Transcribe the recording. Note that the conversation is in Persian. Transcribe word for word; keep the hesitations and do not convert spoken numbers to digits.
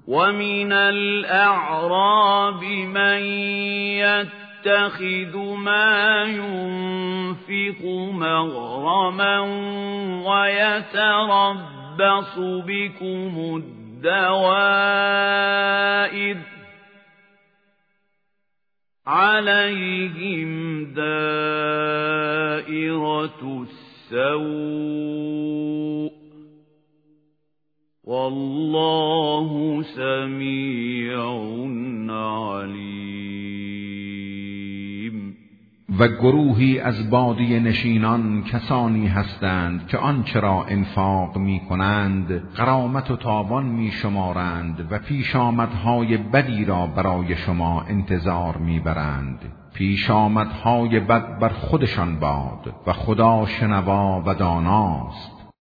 ومن الأعراب من يتخذ ما ينفق مغرما ويتربص بكم الدوائر عليهم دائرة السوء والله سمیع علیم. و گروهی از بادیه نشینان کسانی هستند که آنچه را انفاق می کنند غرامت و تاوان می شمارند و پیشامدهای بدی را برای شما انتظار می برند. پیشامدهای بد بر خودشان باد و خدا شنوا و داناست.